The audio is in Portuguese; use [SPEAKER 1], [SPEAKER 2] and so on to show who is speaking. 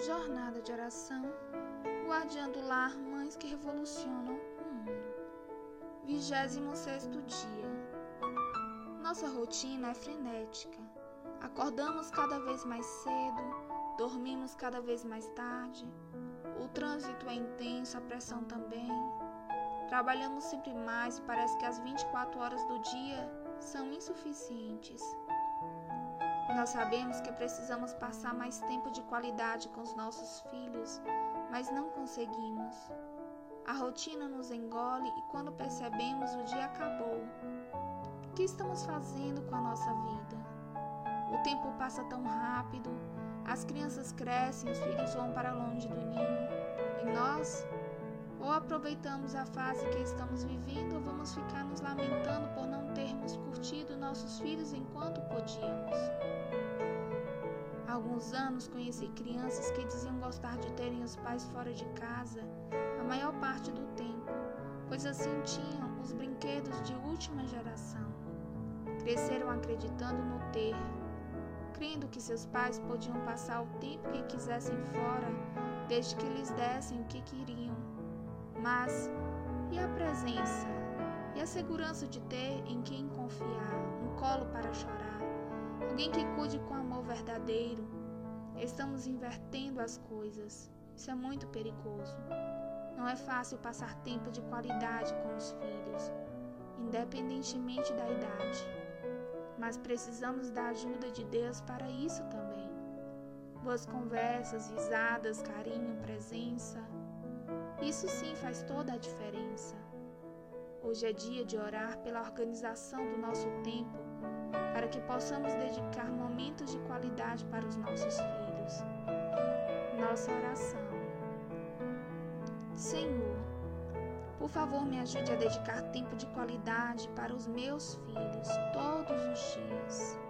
[SPEAKER 1] Jornada de oração, guardiã do lar, mães que revolucionam o mundo. 26º dia. Nossa rotina é frenética. Acordamos cada vez mais cedo, dormimos cada vez mais tarde. O trânsito é intenso, a pressão também. Trabalhamos sempre mais e parece que as 24 horas do dia são insuficientes. Nós sabemos que precisamos passar mais tempo de qualidade com os nossos filhos, mas não conseguimos. A rotina nos engole e quando percebemos, o dia acabou. O que estamos fazendo com a nossa vida? O tempo passa tão rápido, as crianças crescem, os filhos vão para longe do ninho. E nós? Ou aproveitamos a fase que estamos vivendo ou vamos ficar nos lamentando por não termos curtido nossos filhos enquanto podíamos. Há alguns anos conheci crianças que diziam gostar de terem os pais fora de casa a maior parte do tempo, pois assim tinham os brinquedos de última geração. Cresceram acreditando no ter, crendo que seus pais podiam passar o tempo que quisessem fora, desde que lhes dessem o que queriam. Mas, e a presença? E a segurança de ter em quem confiar, um colo para chorar, alguém que cuide com amor verdadeiro? Estamos invertendo as coisas. Isso é muito perigoso. Não é fácil passar tempo de qualidade com os filhos, independentemente da idade. Mas precisamos da ajuda de Deus para isso também. Boas conversas, risadas, carinho, presença. Isso sim faz toda a diferença. Hoje é dia de orar pela organização do nosso tempo, para que possamos dedicar momentos de qualidade para os nossos filhos. Nossa oração. Senhor, por favor, me ajude a dedicar tempo de qualidade para os meus filhos todos os dias.